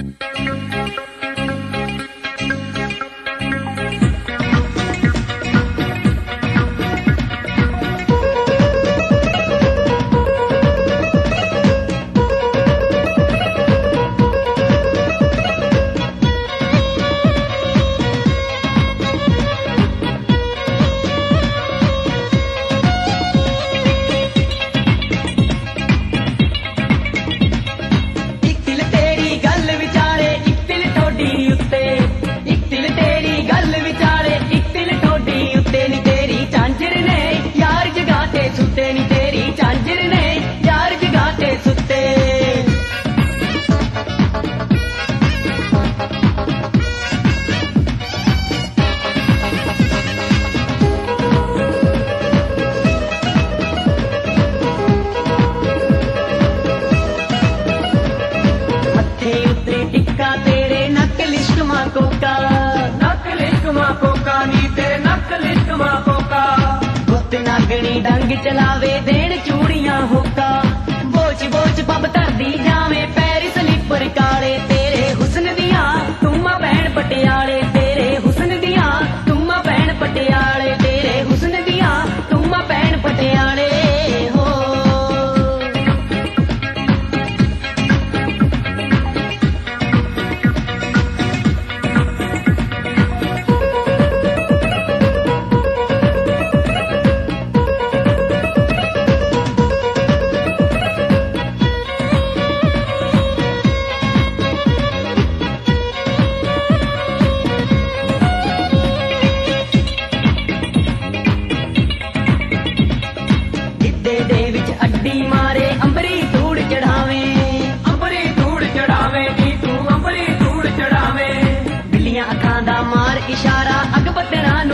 डंग चलावे देण चूड़ियां होका बोच बोच पब धरदी जावे पैर स्लीपर काले तेरे हुस्न दियां तुमा भैन पटियाले तेरे हुस्न दियां तुमा भैन पटियाले तेरे हुस्न दियां तुमा भैन पटियाले हो इशारा अग बदना